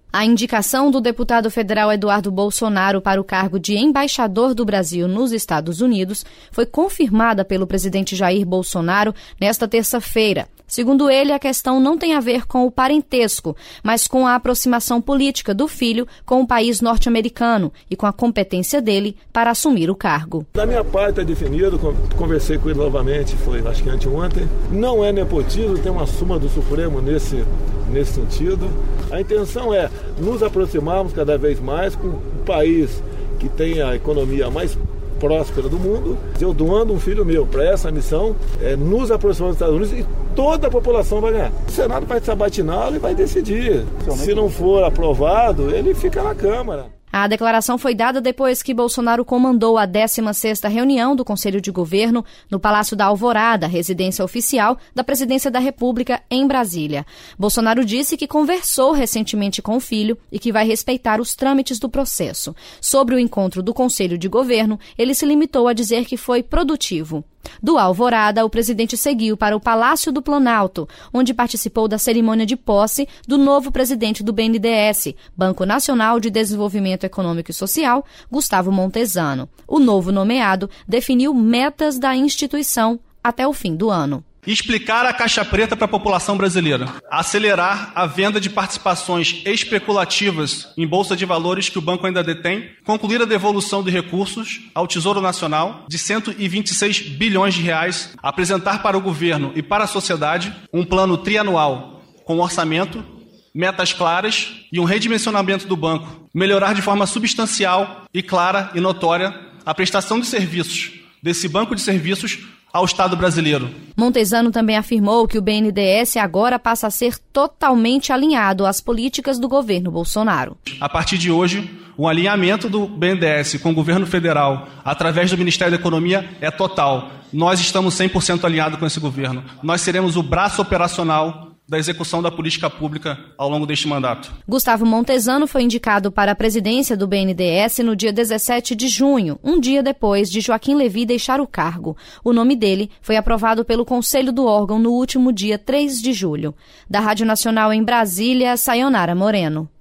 A indicação do deputado federal Eduardo Bolsonaro para o cargo de embaixador do Brasil nos Estados Unidos foi confirmada pelo presidente Jair Bolsonaro nesta terça-feira. Segundo ele, a questão não tem a ver com o parentesco, mas com a aproximação política do filho com o país norte-americano e com a competência dele para assumir o cargo. Da minha parte é definido, conversei com ele novamente, foi acho que anteontem. Não é nepotismo, tem uma súmula do Supremo nesse sentido. A intenção é nos aproximarmos cada vez mais com o país que tem a economia mais próspera do mundo. Eu doando um filho meu para essa missão, nos aproximar dos Estados Unidos e toda a população vai ganhar. O Senado vai sabatiná-lo e vai decidir. Se não for aprovado, ele fica na Câmara. A declaração foi dada depois que Bolsonaro comandou a 16ª reunião do Conselho de Governo no Palácio da Alvorada, residência oficial da Presidência da República em Brasília. Bolsonaro disse que conversou recentemente com o filho e que vai respeitar os trâmites do processo. Sobre o encontro do Conselho de Governo, ele se limitou a dizer que foi produtivo. Do Alvorada, o presidente seguiu para o Palácio do Planalto, onde participou da cerimônia de posse do novo presidente do BNDES, Banco Nacional de Desenvolvimento Econômico e Social, Gustavo Montezano. O novo nomeado definiu metas da instituição até o fim do ano. Explicar a caixa preta para a população brasileira. Acelerar a venda de participações especulativas em bolsa de valores que o banco ainda detém. Concluir a devolução de recursos ao Tesouro Nacional de 126 bilhões de reais. Apresentar para o governo e para a sociedade um plano trianual com orçamento, metas claras e um redimensionamento do banco. Melhorar de forma substancial e clara e notória a prestação de serviços desse banco de serviços ao Estado brasileiro. Montezano também afirmou que o BNDES agora passa a ser totalmente alinhado às políticas do governo Bolsonaro. A partir de hoje, o alinhamento do BNDES com o governo federal, através do Ministério da Economia, é total. Nós estamos 100% alinhados com esse governo. Nós seremos o braço operacional da execução da política pública ao longo deste mandato. Gustavo Montezano foi indicado para a presidência do BNDES no dia 17 de junho, um dia depois de Joaquim Levy deixar o cargo. O nome dele foi aprovado pelo Conselho do órgão no último dia 3 de julho. Da Rádio Nacional em Brasília, Sayonara Moreno.